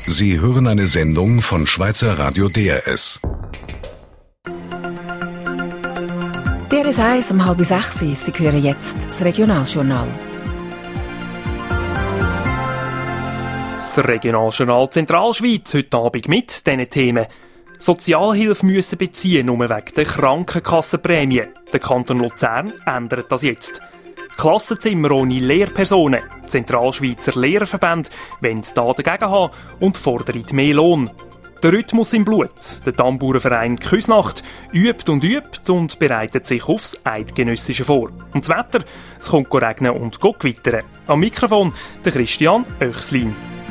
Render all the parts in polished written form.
Sie hören eine Sendung von Schweizer Radio DRS. DRS 1 um 5:30. Sie hören jetzt das Regionaljournal. Das Regionaljournal Zentralschweiz heute Abend mit diesen Themen. Sozialhilfe müssen beziehen, nur wegen der Krankenkassenprämie. Der Kanton Luzern ändert das jetzt. Klassenzimmer ohne Lehrpersonen. Die Zentralschweizer Lehrerverbände wollen da dagegen haben und fordern mehr Lohn. Der Rhythmus im Blut. Der Tambourverein Küsnacht übt und bereitet sich aufs Eidgenössische vor. Und das Wetter, es kommt regnen und gewittern. Am Mikrofon der Christian Oechslin.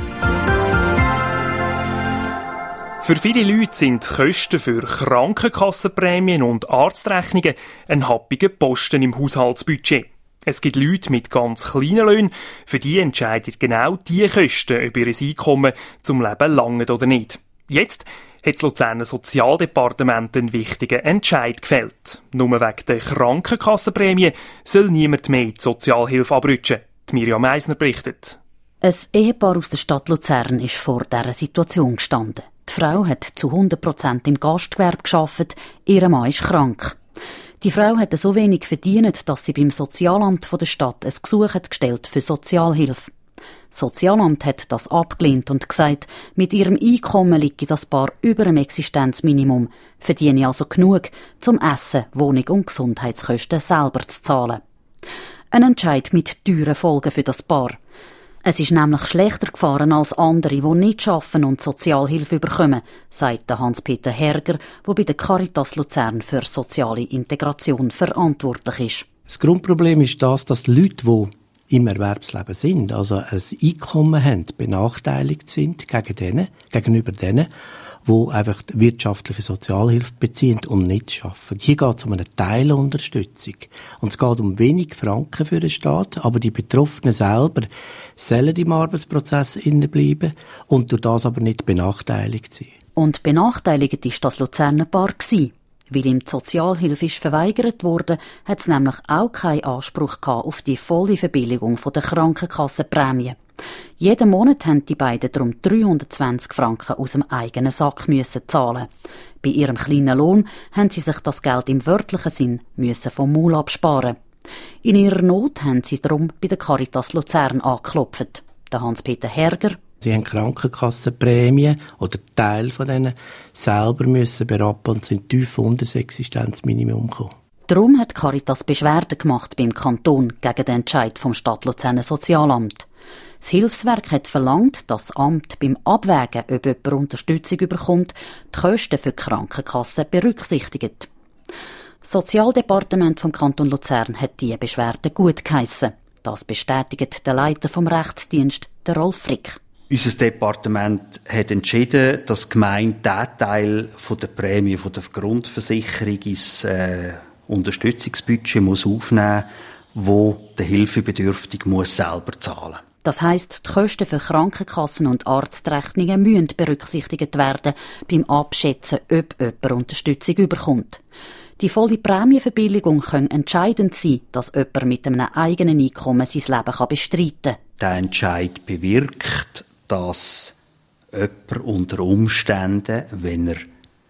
Für viele Leute sind die Kosten für Krankenkassenprämien und Arztrechnungen ein happiger Posten im Haushaltsbudget. Es gibt Leute mit ganz kleinen Löhnen, für die entscheiden genau die Kosten, ob ihr Einkommen zum Leben langt oder nicht. Jetzt hat das Luzerner Sozialdepartement einen wichtigen Entscheid gefällt. Nur wegen der Krankenkassenprämie soll niemand mehr die Sozialhilfe abrutschen. Die Mirjam Meisner berichtet. Ein Ehepaar aus der Stadt Luzern ist vor dieser Situation gestanden. Die Frau hat zu 100% im Gastgewerbe gearbeitet, ihr Mann ist krank. Die Frau hatte so wenig verdient, dass sie beim Sozialamt der Stadt ein Gesuch hat gestellt für Sozialhilfe. Das Sozialamt hat das abgelehnt und gesagt, mit ihrem Einkommen liege das Paar über dem Existenzminimum, verdiene also genug, zum Essen, Wohnung und Gesundheitskosten selber zu zahlen. Ein Entscheid mit teuren Folgen für das Paar. Es ist nämlich schlechter gefahren als andere, die nicht arbeiten und Sozialhilfe bekommen, sagt Hans-Peter Herger, der bei der Caritas Luzern für soziale Integration verantwortlich ist. Das Grundproblem ist das, dass die Leute, die im Erwerbsleben sind, also ein Einkommen haben, benachteiligt sind gegenüber denen, die einfach wirtschaftliche Sozialhilfe beziehen und nicht arbeiten. Hier geht es um eine Teilunterstützung. Und es geht um wenig Franken für den Staat, aber die Betroffenen selber sollen im Arbeitsprozess bleiben und durch das aber nicht benachteiligt sein. Und benachteiligt ist das Luzerner Paar gewesen. Weil ihm die Sozialhilfe ist verweigert wurde, hat es nämlich auch keinen Anspruch gehabt auf die volle Verbilligung der Krankenkassenprämie. Jeden Monat haben die beiden darum 320 Franken aus dem eigenen Sack müssen zahlen. Bei ihrem kleinen Lohn haben sie sich das Geld im wörtlichen Sinn müssen vom Maul absparen. In ihrer Not haben sie darum bei der Caritas Luzern angeklopft. Der Hans-Peter Herger: Sie haben Krankenkassenprämien oder Teil von denen selber müssen berappen und sind tief unter das Existenzminimum gekommen. Darum hat Caritas Beschwerde gemacht beim Kanton gegen den Entscheid vom Stadt Luzerner Sozialamt. Das Hilfswerk hat verlangt, dass das Amt beim Abwägen, ob jemand Unterstützung bekommt, die Kosten für die Krankenkasse berücksichtigt. Das Sozialdepartement vom Kanton Luzern hat diese Beschwerde gutgeheissen. Das bestätigt der Leiter vom Rechtsdienst, der Rolf Frick. Unser Departement hat entschieden, dass die Gemeinde diesen Teil von der Prämie von der Grundversicherung ins Unterstützungsbudget aufnehmen muss, wo der Hilfebedürftige selber zahlen muss. Das heisst, die Kosten für Krankenkassen und Arztrechnungen müssen berücksichtigt werden beim Abschätzen, ob jemand Unterstützung bekommt. Die volle Prämienverbilligung kann entscheidend sein, dass jemand mit einem eigenen Einkommen sein Leben bestreiten kann. Der Entscheid bewirkt, dass jemand unter Umständen, wenn er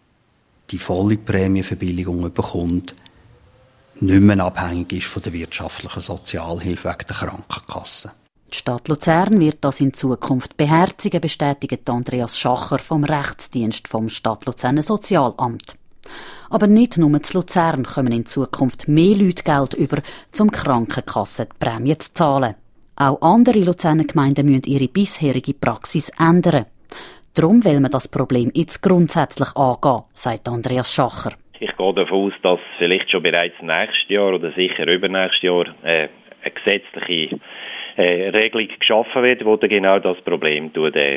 die volle Prämienverbilligung bekommt, nicht mehr abhängig ist von der wirtschaftlichen Sozialhilfe wegen der Krankenkasse. Die Stadt Luzern wird das in Zukunft beherzigen, bestätigt Andreas Schacher vom Rechtsdienst vom Stadt Luzerner Sozialamt. Aber nicht nur zu Luzern kommen in Zukunft mehr Leute Geld über, um Krankenkassenprämie zu zahlen. Auch andere Luzerner Gemeinden müssen ihre bisherige Praxis ändern. Darum will man das Problem jetzt grundsätzlich angehen, sagt Andreas Schacher. Ich gehe davon aus, dass vielleicht schon bereits nächstes Jahr oder sicher übernächstes Jahr eine gesetzliche Regelung geschaffen wird, die genau das Problem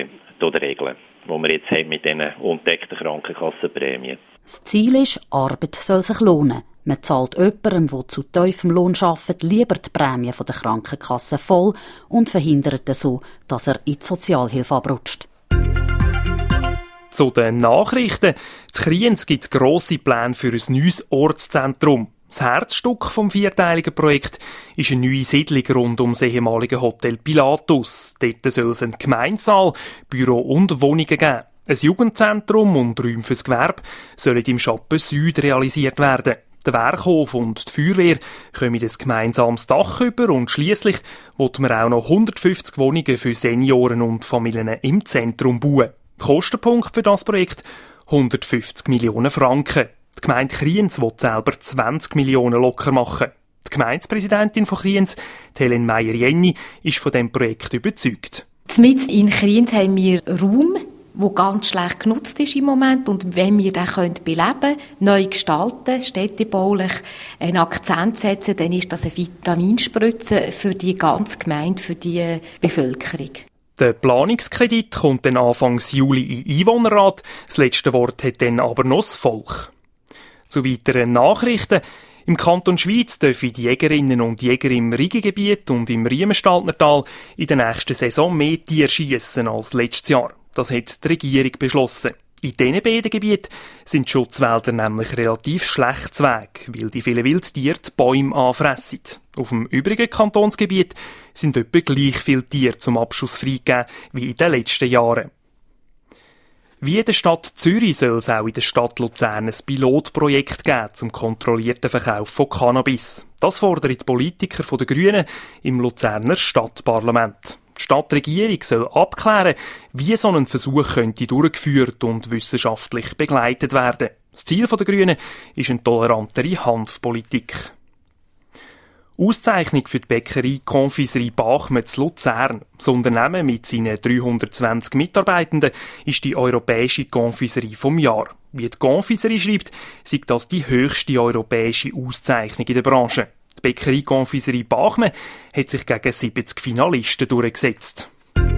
regelt, das wir jetzt haben mit diesen undeckten Krankenkassenprämien. Das Ziel ist, Arbeit soll sich lohnen. Man zahlt jemandem, der zu tiefem Lohn arbeitet, lieber die Prämie der Krankenkasse voll und verhindert so, dass er in die Sozialhilfe abrutscht. Zu den Nachrichten. In Kriens gibt es grosse Pläne für ein neues Ortszentrum. Das Herzstück vom vierteiligen Projekt ist eine neue Siedlung rund um das ehemalige Hotel Pilatus. Dort soll es einen Gemeindesaal, Büro und Wohnungen geben. Ein Jugendzentrum und Räume fürs Gewerbe sollen im Schappen Süd realisiert werden. Der Werkhof und die Feuerwehr kommen ein gemeinsames Dach über und schliesslich will man auch noch 150 Wohnungen für Senioren und Familien im Zentrum bauen. Der Kostenpunkt für das Projekt 150 Millionen Franken. Die Gemeinde Kriens will selber 20 Millionen locker machen. Die Gemeindepräsidentin von Kriens, Helen Meyer-Jenny, ist von diesem Projekt überzeugt. Mitten in Kriens haben wir Raum, der ganz schlecht genutzt ist im Moment. Und wenn wir den beleben können, neu gestalten, städtebaulich einen Akzent setzen, dann ist das eine Vitaminspritze für die ganze Gemeinde, für die Bevölkerung. Der Planungskredit kommt dann Anfang Juli in Einwohnerrat. Das letzte Wort hat dann aber noch das Volk. Zu weiteren Nachrichten. Im Kanton Schwyz dürfen die Jägerinnen und Jäger im Riegengebiet und im Riemenstaltnertal in der nächsten Saison mehr Tiere schiessen als letztes Jahr. Das hat die Regierung beschlossen. In diesen beiden Gebieten sind die Schutzwälder nämlich relativ schlecht zu Weg, weil die vielen Wildtiere die Bäume anfressen. Auf dem übrigen Kantonsgebiet sind etwa gleich viele Tiere zum Abschuss freigegeben wie in den letzten Jahren. Wie in der Stadt Zürich soll es auch in der Stadt Luzern ein Pilotprojekt geben zum kontrollierten Verkauf von Cannabis. Das fordern die Politiker der Grünen im Luzerner Stadtparlament. Die Stadtregierung soll abklären, wie so ein Versuch könnte durchgeführt und wissenschaftlich begleitet werden. Das Ziel der Grünen ist eine tolerantere Hanfpolitik. Auszeichnung für die Bäckerei Confiserie Bachmann zu Luzern. Das Unternehmen mit seinen 320 Mitarbeitenden ist die europäische Confiserie vom Jahr. Wie die Confiserie schreibt, sei das die höchste europäische Auszeichnung in der Branche. Die Bäckerei Confiserie Bachmann hat sich gegen 70 Finalisten durchgesetzt.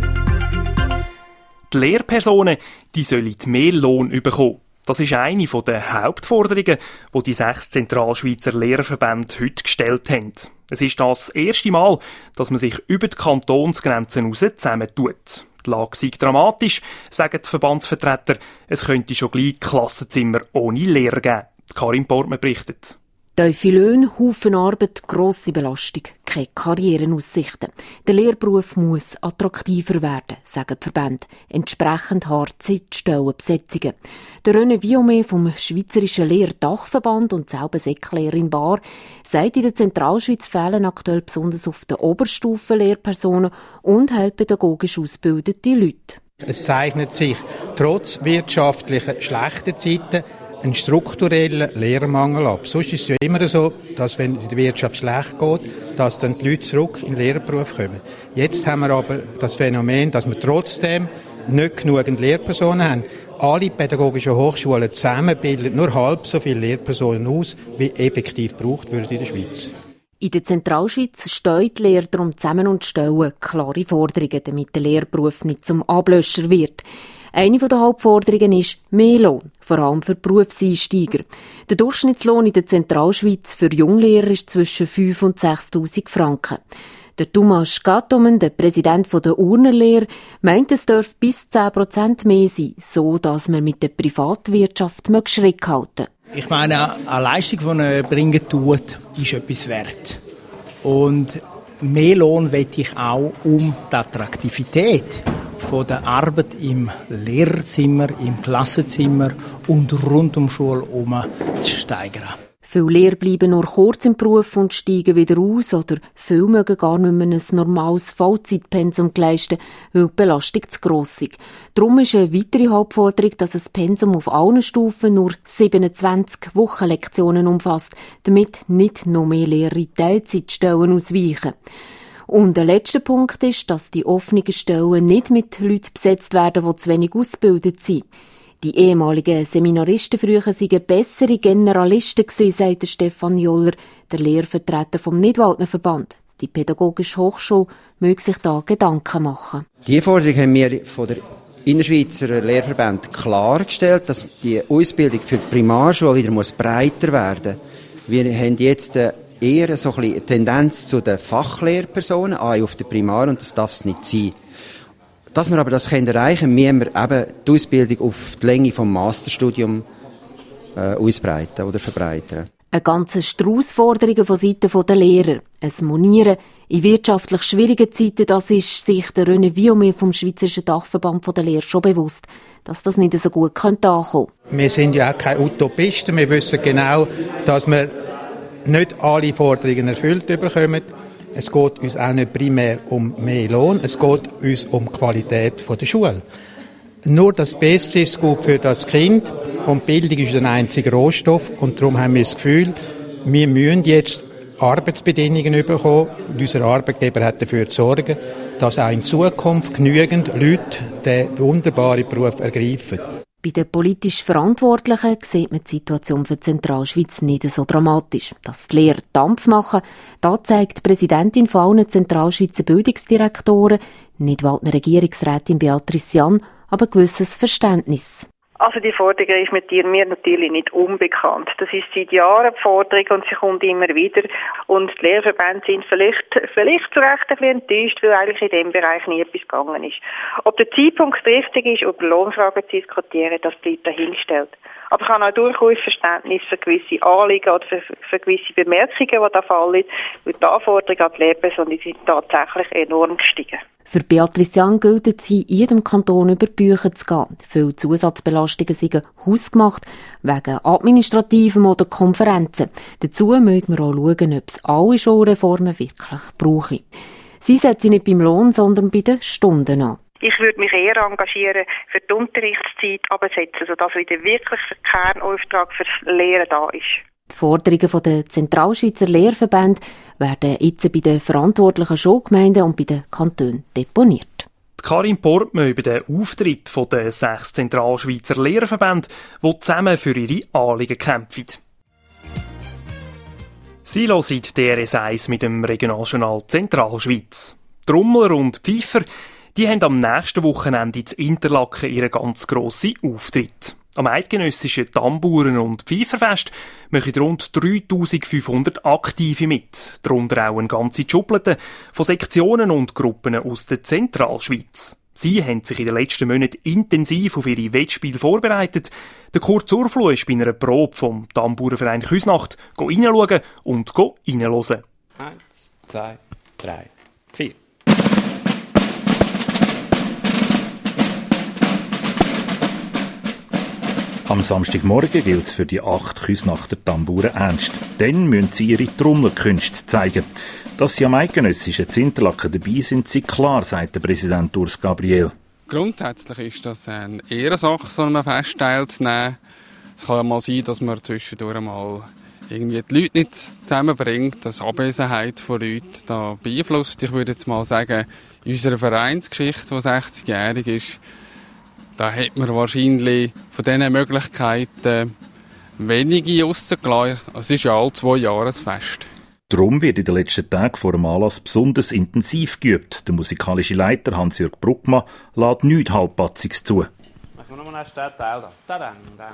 Die Lehrpersonen, die sollen mehr Lohn bekommen. Das ist eine der Hauptforderungen, die 6 Zentralschweizer Lehrerverbände heute gestellt haben. Es ist das erste Mal, dass man sich über die Kantonsgrenzen hinaus zusammentut. Die Lage sei dramatisch, sagen die Verbandsvertreter. Es könnte schon gleich Klassenzimmer ohne Lehrer geben. Karin Portmann berichtet. Tiefe Löhne, Haufen Arbeit, grosse Belastung, keine Karrierenaussichten. Der Lehrberuf muss attraktiver werden, sagen die Verbände. Entsprechend hart sind die Stellenbesetzungen. Der René Viomé vom Schweizerischen Lehrdachverband und selber Säcklehrerin Bar sagt, in der Zentralschweiz fehlen aktuell besonders auf der Oberstufe Lehrpersonen und heilpädagogisch ausgebildete Leute. Es zeichnet sich trotz wirtschaftlicher schlechter Zeiten einen strukturellen Lehrermangel ab. Sonst ist es ja immer so, dass wenn es in der Wirtschaft schlecht geht, dass dann die Leute zurück in den Lehrberuf kommen. Jetzt haben wir aber das Phänomen, dass wir trotzdem nicht genügend Lehrpersonen haben. Alle pädagogischen Hochschulen zusammen bilden nur halb so viele Lehrpersonen aus, wie effektiv gebraucht wird in der Schweiz. In der Zentralschweiz stehen die Lehrer darum zusammen und stellen klare Forderungen, damit der Lehrberuf nicht zum Ablöscher wird. Eine der Hauptforderungen ist mehr Lohn, vor allem für Berufseinsteiger. Der Durchschnittslohn in der Zentralschweiz für Junglehrer ist zwischen 5.000 und 6.000 Franken. Der Thomas Gattomen, der Präsident der Urnerlehre, meint, es dürfe bis 10% mehr sein, so dass man mit der Privatwirtschaft Schritt halten. Ich meine, eine Leistung, die man erbringen tut, ist etwas wert. Und mehr Lohn will ich auch, um die Attraktivität von der Arbeit im Lehrerzimmer, im Klassenzimmer und rund um die Schule zu steigern. Viele Lehrer bleiben nur kurz im Beruf und steigen wieder aus oder viele mögen gar nicht mehr ein normales Vollzeitpensum leisten, weil die Belastung zu gross ist. Darum ist eine weitere Hauptforderung, dass ein Pensum auf allen Stufen nur 27 Wochenlektionen umfasst, damit nicht noch mehr Lehrer in Teilzeitstellen ausweichen. Und der letzte Punkt ist, dass die offenen Stellen nicht mit Leuten besetzt werden, die zu wenig ausgebildet sind. Die ehemaligen Seminaristen früher seien bessere Generalisten gewesen, sagt Stefan Joller, der Lehrvertreter vom Nidwaldner Verband. Die Pädagogische Hochschule möge sich da Gedanken machen. Die Forderung haben wir von der Innerschweizer Lehrverband klargestellt, dass die Ausbildung für die Primarschule wieder breiter werden muss. Wir haben jetzt eher so ein bisschen eine Tendenz zu den Fachlehrpersonen auf der Primar, und das darf es nicht sein. Dass wir aber das erreichen können, müssen wir eben die Ausbildung auf die Länge vom Masterstudium ausbreiten oder verbreitern. Eine ganze Strauss Forderungen von Seiten der Lehrer. Ein Monieren in wirtschaftlich schwierigen Zeiten, das ist sich der René Viomé vom Schweizerischen Dachverband der Lehrer schon bewusst, dass das nicht so gut ankommen könnte. Wir sind ja auch keine Utopisten. Wir wissen genau, dass wir nicht alle Forderungen erfüllt bekommen. Es geht uns auch nicht primär um mehr Lohn, es geht uns um die Qualität der Schule. Nur das Beste ist gut für das Kind und Bildung ist der einzige Rohstoff und darum haben wir das Gefühl, wir müssen jetzt Arbeitsbedingungen bekommen und unser Arbeitgeber hat dafür zu sorgen, dass auch in Zukunft genügend Leute diesen wunderbaren Beruf ergreifen. Bei den politisch Verantwortlichen sieht man die Situation für die Zentralschweiz nicht so dramatisch. Dass die Lehrer Dampf machen, da zeigt die Präsidentin von allen Zentralschweizer Bildungsdirektoren, nicht Waldner Regierungsrätin Beatrice Jan, aber gewisses Verständnis. Also die Forderung ist mir natürlich nicht unbekannt. Das ist seit Jahren die Forderung und sie kommt immer wieder. Und die Lehrverbände sind vielleicht zu Recht ein bisschen enttäuscht, weil eigentlich in diesem Bereich nie etwas gegangen ist. Ob der Zeitpunkt richtig ist, über Lohnfragen zu diskutieren, das bleibt dahingestellt. Aber ich habe auch durchaus Verständnis für gewisse Anliegen oder für gewisse Bemerkungen, die da fallen. Weil die Anforderungen an die Lehrpersonen sind tatsächlich enorm gestiegen. Für Beatrice Jan gilt es, in jedem Kanton über die Bücher zu gehen. Viele Zusatzbelastungen sind hausgemacht, wegen administrativen oder Konferenzen. Dazu müssen wir auch schauen, ob es alle Schulreformen wirklich brauchen. Sie setzen nicht beim Lohn, sondern bei den Stunden an. Ich würde mich eher engagieren für die Unterrichtszeit absetzen, sodass wieder wirklich der Kernauftrag fürs Lehren da ist. Die Forderungen der Zentralschweizer Lehrverbände werden jetzt bei den verantwortlichen Schulgemeinden und bei den Kantonen deponiert. Karin Portmann über den Auftritt der 6 Zentralschweizer Lehrverbände, die zusammen für ihre Anliegen kämpfen. Sie hören DRS1 mit dem Regionaljournal Zentralschweiz. Trommler und Pfeifer, die haben am nächsten Wochenende in Interlaken ihren ganz grossen Auftritt. Am eidgenössischen Tamburen- und Pfeiferfest machen rund 3500 Aktive mit, darunter auch eine ganze Schublatte von Sektionen und Gruppen aus der Zentralschweiz. Sie haben sich in den letzten Monaten intensiv auf ihre Wettspiele vorbereitet. Der Kurt Zurflo ist bei einer Probe vom Tamburenverein Küsnacht reinschauen und reinhören. 1, 2, 3, 4. Am Samstagmorgen gilt es für die 8 Küsnachter Tamburen ernst. Dann müssen sie ihre Trommlerkünste zeigen. Dass sie am eidgenössischen Interlaken dabei sind, sei klar, sagt der Präsident Urs Gabriel. Grundsätzlich ist das eine Ehrensache, so einem Fest teilzunehmen. Es kann ja mal sein, dass man zwischendurch mal irgendwie die Leute nicht zusammenbringt, dass Abwesenheit von Leuten da beeinflusst. Ich würde jetzt mal sagen, in unserer Vereinsgeschichte, die 60-jährig ist, da hat man wahrscheinlich von diesen Möglichkeiten wenige rausgelassen. Es ist ja alle 2 Jahre ein Fest. Darum wird in den letzten Tagen vor dem Anlass besonders intensiv geübt. Der musikalische Leiter Hans-Jürg Bruckmann lässt nichts Halbpatziges zu. Machen wir nochmal einen ersten Teil da.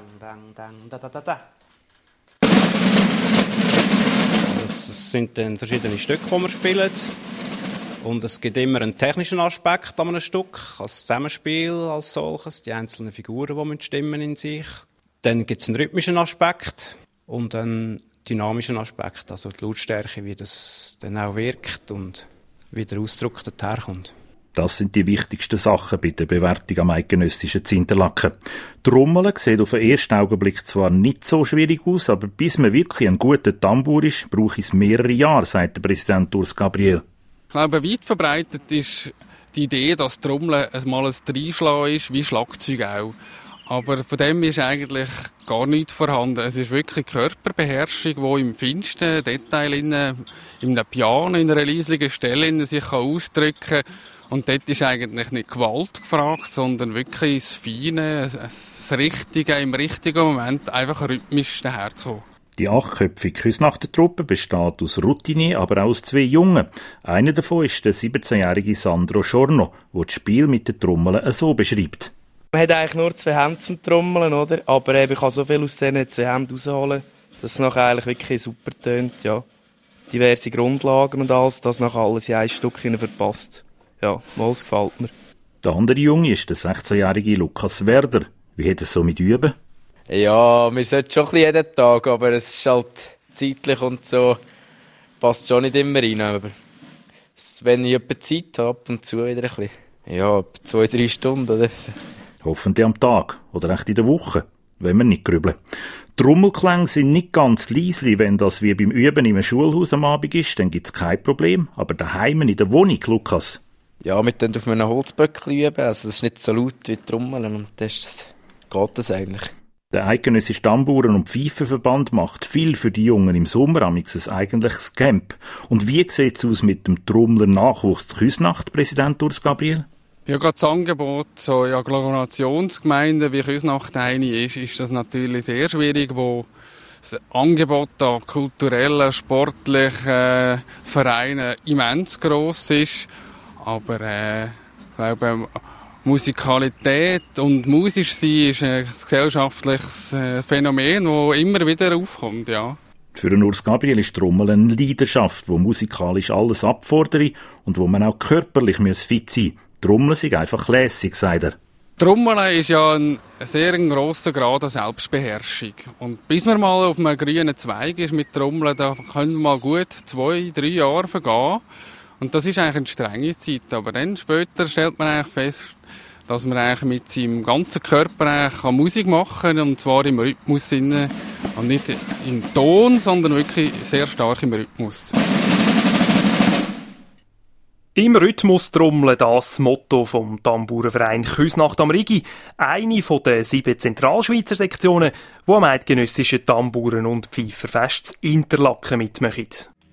Es sind dann verschiedene Stücke, die wir spielen. Und es gibt immer einen technischen Aspekt an einem Stück, als Zusammenspiel als solches, die einzelnen Figuren, die stimmen in sich. Dann gibt es einen rhythmischen Aspekt und einen dynamischen Aspekt, also die Lautstärke, wie das dann auch wirkt und wie der Ausdruck daherkommt. Das sind die wichtigsten Sachen bei der Bewertung am eidgenössischen Interlaken. Trommeln sieht auf den ersten Augenblick zwar nicht so schwierig aus, aber bis man wirklich ein guter Tambur ist, braucht es mehrere Jahre, sagt der Präsident Urs Gabriel. Ich glaube, weit verbreitet ist die Idee, dass Trommeln mal ein Dreischlagen ist, wie Schlagzeug auch. Aber von dem ist eigentlich gar nichts vorhanden. Es ist wirklich Körperbeherrschung, die im feinsten Detail in einem Piano, in einer leislichen Stelle sich ausdrücken kann. Und dort ist eigentlich nicht Gewalt gefragt, sondern wirklich das Feine, das Richtige im richtigen Moment, einfach rhythmisch daherzukommen. Die 8-köpfige Küsnachter-Truppe besteht aus Routinier, aber auch aus 2 Jungen. Einer davon ist der 17-jährige Sandro Schorno, der das Spiel mit den Trommeln so beschreibt. Man hat eigentlich nur 2 Hände zum Trommeln, oder? Aber ich kann so viel aus diesen 2 Händen rausholen, dass es nachher eigentlich wirklich super tönt. Ja. Diverse Grundlagen und alles, das nachher alles in ein Stück verpasst. Ja, es gefällt mir. Der andere Junge ist der 16-jährige Lukas Werder. Wie hat es so mit Üben? Ja, wir sollten schon ein bisschen jeden Tag, aber es ist halt zeitlich und so passt schon nicht immer rein, aber wenn ich etwa Zeit habe, ab und zu wieder ein bisschen. Ja, etwa 2-3 Stunden oder so. Hoffentlich am Tag oder echt in der Woche, wenn wir nicht grübeln. Trommelklänge sind nicht ganz leisli, wenn das wie beim Üben im Schulhaus am Abend ist, dann gibt's kein Problem. Aber daheim in der Wohnung, Lukas? Ja, wir können auf einem Holzböckchen üben, also es ist nicht so laut wie Trommeln und geht das eigentlich. Der eidgenössische Tamburen- und Pfeifenverband macht viel für die Jungen im Sommer, amix ein eigentliches Camp. Und wie sieht es aus mit dem Trommler-Nachwuchs zu Küsnacht, Präsident Urs Gabriel? Ja, gerade das Angebot so in Agglomerationsgemeinden wie Küsnacht eine ist das natürlich sehr schwierig, wo das Angebot an kulturellen, sportlichen Vereinen immens gross ist. Aber ich glaube, Musikalität und musisch sein ist ein gesellschaftliches Phänomen, das immer wieder aufkommt, ja. Für den Urs Gabriel ist Trommel eine Leidenschaft, wo musikalisch alles abfordert und wo man auch körperlich fit sein muss. Trommeln ist einfach lässig, sagt er. Trommeln ist ja ein sehr grosser Grad an Selbstbeherrschung. Und bis man mal auf einem grünen Zweig ist mit Trommeln, da können mal gut 2-3 Jahre vergehen. Und das ist eigentlich eine strenge Zeit. Aber dann später stellt man eigentlich fest, dass man eigentlich mit seinem ganzen Körper eigentlich Musik machen kann, und zwar im Rhythmus und nicht im Ton, sondern wirklich sehr stark im Rhythmus. Im Rhythmus trommeln, das Motto vom Tamburenverein Küsnacht am Rigi, eine von den 7 Zentralschweizer Sektionen, die am eidgenössischen Tamburen- und Pfeiferfest Interlaken mitmachen.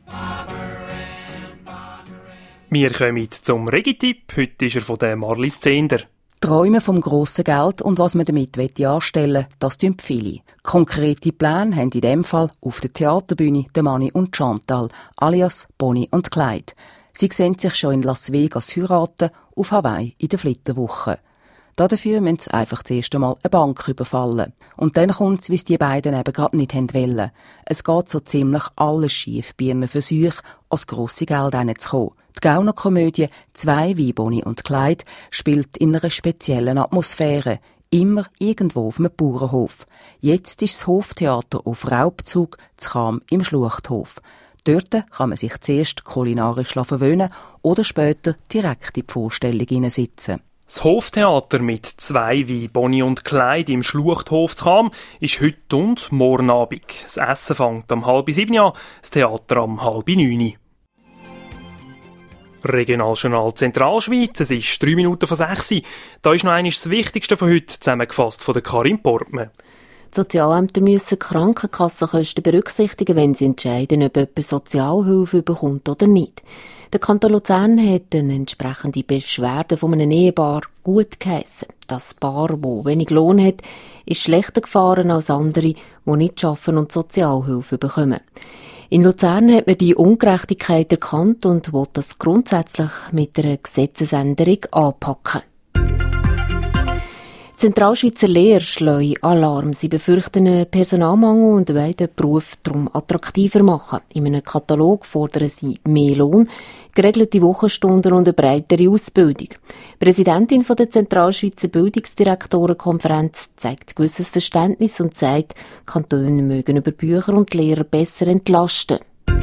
Wir kommen zum Regi-Tipp. Heute ist er von der Marlies Zehnder. Träumen vom grossen Geld und was man damit anstellen will, das tun viele. Konkrete Pläne haben in dem Fall auf der Theaterbühne der Manni und Chantal, alias Bonnie und Clyde. Sie sehen sich schon in Las Vegas heiraten, auf Hawaii in der Flitterwoche. Dafür müssen sie einfach zuerst einmal eine Bank überfallen. Und dann kommt's, wie es die beiden eben gerade nicht wollen. Es geht so ziemlich alles schief bei ihren Versuchen, ans grosse Geld hineinzukommen. Die Gaunerkomödie «Zwei wie Bonnie und Clyde» spielt in einer speziellen Atmosphäre. Immer irgendwo auf einem Bauernhof. Jetzt ist das Hoftheater auf Raubzug zu Cham im Schluchthof. Dort kann man sich zuerst kulinarisch verwöhnen oder später direkt in die Vorstellung hineinsitzen. Das Hoftheater mit «Zwei wie Bonnie und Clyde» im Schluchthof zu Cham ist heute und morgen Abend. Das Essen fängt um 6:30 an, das Theater um 8:30. Regionaljournal Zentralschweiz, es ist 3 Minuten vor 6. Da ist noch einmal das Wichtigste von heute, zusammengefasst von der Karin Portmann. Die Sozialämter müssen Krankenkassenkosten berücksichtigen, wenn sie entscheiden, ob jemand Sozialhilfe bekommt oder nicht. Der Kanton Luzern hat eine entsprechende Beschwerde von einem Ehepaar gut geheissen. Das Paar, das wenig Lohn hat, ist schlechter gefahren als andere, die nicht arbeiten und Sozialhilfe bekommen. In Luzern hat man die Ungerechtigkeit erkannt und will das grundsätzlich mit einer Gesetzesänderung anpacken. Die Zentralschweizer Lehrer schlagen Alarm. Sie befürchten einen Personalmangel und wollen den Beruf darum attraktiver machen. In einem Katalog fordern sie mehr Lohn, geregelte Wochenstunden und eine breitere Ausbildung. Die Präsidentin der Zentralschweizer Bildungsdirektorenkonferenz zeigt gewisses Verständnis und sagt, Kantone mögen über Bücher und Lehrer besser entlasten.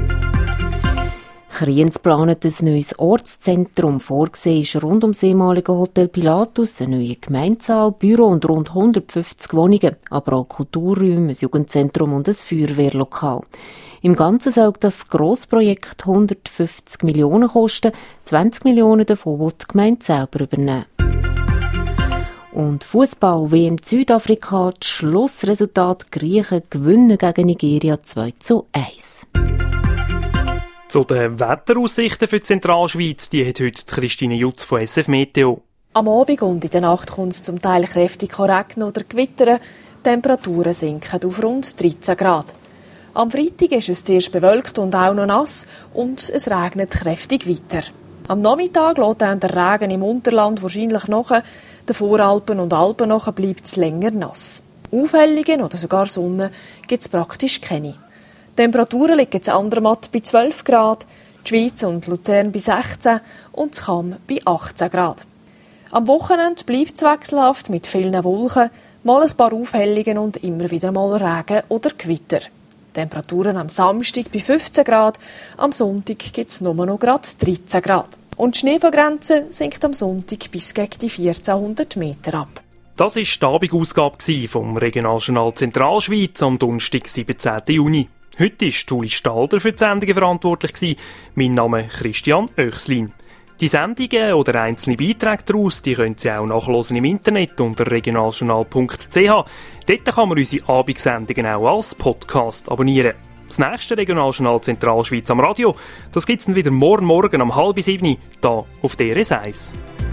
Kriens plant ein neues Ortszentrum. Vorgesehen ist rund ums ehemalige Hotel Pilatus eine neue Gemeindesaal, Büro und rund 150 Wohnungen, aber auch Kulturräume, ein Jugendzentrum und ein Feuerwehrlokal. Im Ganzen soll das Grossprojekt 150 Millionen kosten, 20 Millionen davon will die Gemeinde selber übernehmen. Und Fußball WM Südafrika, das Schlussresultat: Griechen gewinnen gegen Nigeria 2:1. Zu den Wetteraussichten für die Zentralschweiz, die hat heute Christine Jutz von SF Meteo. Am Abend und in der Nacht kommt es zum Teil kräftig regnen oder gewittern. Die Temperaturen sinken auf rund 13 Grad. Am Freitag ist es zuerst bewölkt und auch noch nass und es regnet kräftig weiter. Am Nachmittag lässt dann der Regen im Unterland wahrscheinlich nach. Den Voralpen und Alpen nach bleibt es länger nass. Aufhellungen oder sogar Sonne gibt es praktisch keine. Die Temperaturen liegen in Andermatt bei 12 Grad, die Schweiz und Luzern bei 16 und das Cham bei 18 Grad. Am Wochenende bleibt es wechselhaft mit vielen Wolken, mal ein paar Aufhellungen und immer wieder mal Regen oder Gewitter. Temperaturen am Samstag bei 15 Grad, am Sonntag gibt es nur noch gerade 13 Grad. Und die Schneefallgrenze sinkt am Sonntag bis gegen die 1400 Meter ab. Das war die Abendausgabe vom Regionaljournal Zentralschweiz am Donnerstag, 17. Juni. Heute war Uli Stalder für die Sendungen verantwortlich. Mein Name ist Christian Oechslin. Die Sendungen oder einzelne Beiträge daraus, die können Sie auch nachhören im Internet unter regionaljournal.ch. Dort kann man unsere Abendsendungen auch als Podcast abonnieren. Das nächste Regionaljournal Zentralschweiz am Radio, das gibt es dann wieder morgen um 6:30 hier auf DRS 1.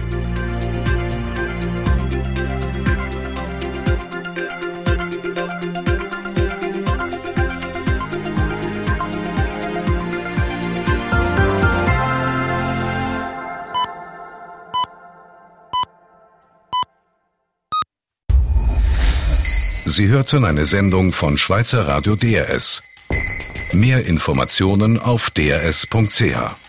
Sie hörten eine Sendung von Schweizer Radio DRS. Mehr Informationen auf drs.ch.